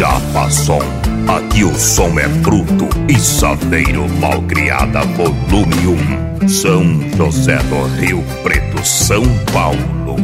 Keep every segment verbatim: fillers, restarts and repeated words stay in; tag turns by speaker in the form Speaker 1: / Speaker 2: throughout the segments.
Speaker 1: Chapa Som, aqui o som é bruto e saveiro, malcriada volume um, São José do Rio Preto, São Paulo.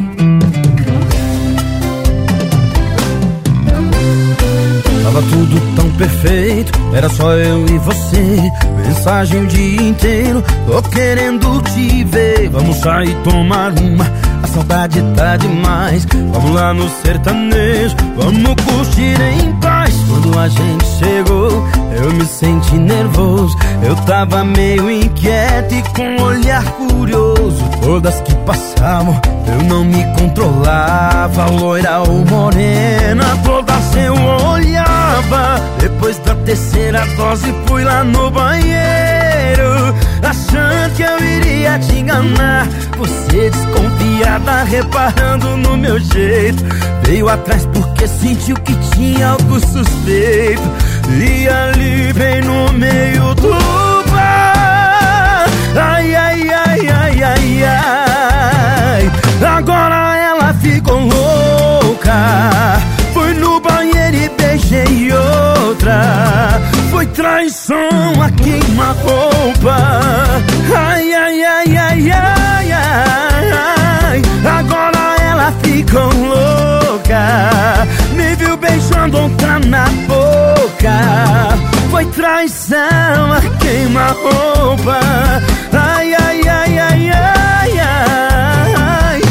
Speaker 2: Tava tudo tão perfeito, era só eu e você. Mensagem o dia inteiro, tô querendo te ver. Vamos sair tomar uma, a saudade tá demais. Vamos lá no sertanejo, vamos curtir em paz. Quando a gente chegou, eu me senti nervoso. Eu tava meio inquieto e com um olhar curioso. Todas que passavam, eu não me controlava. Loira ou morena, todas eu olhava. Depois da terceira dose fui lá no banheiro, achando que eu iria te enganar. Você desconfiada, reparando no meu jeito, veio atrás porque sentiu que tinha algo suspeito. E ali bem no meio do bar, ai, ai, ai, ai, ai, ai, agora ela ficou louca. Fui no banheiro e beijei outra. Foi traição a queima-roupa. Ai, ai, ai, ai, ai, ai, agora ela ficou louca. Me viu beijando outra na boca. Foi traição a queima-roupa. Ai, ai, ai, ai, ai, ai.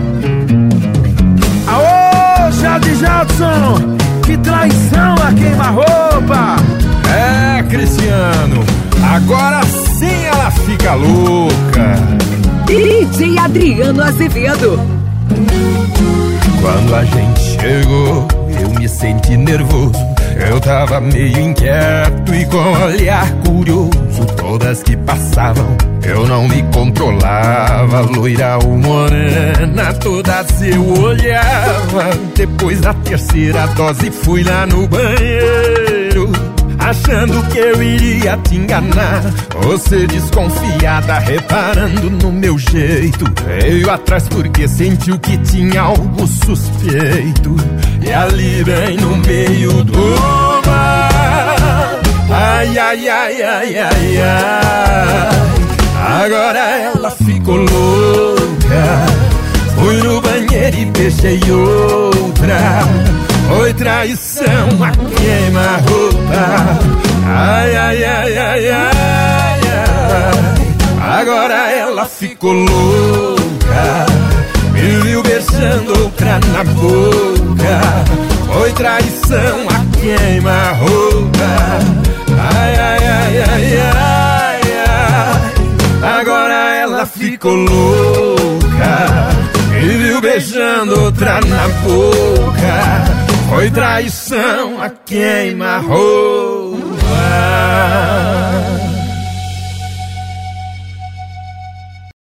Speaker 2: Aô, Jade Jadson, que traição a queima-roupa.
Speaker 3: É, Cristiano, agora sim ela fica louca.
Speaker 4: D J Adriano Azevedo.
Speaker 2: Quando a gente chegou, eu me senti nervoso. Eu tava meio inquieto e com olhar curioso. Todas que passavam, eu não me controlava. Loira ou morena, todas eu olhava. Depois da terceira dose fui lá no banheiro, achando que eu iria te enganar. Você desconfiada, reparando no meu jeito, veio atrás porque sentiu que tinha algo suspeito. E ali bem no meio do mar, ai, ai, ai, ai, ai, ai, agora ela ficou louca. Fui no banheiro e beijei outra. Foi traição a queima-roupa. Ai, ai, ai, ai, ai, ai, agora ela ficou louca. Me viu beijando outra na boca. Foi traição a queima-roupa. Ai, ai, ai, ai, ai, ai, agora ela ficou louca. Me viu beijando outra na boca. Foi traição a queima-roupa.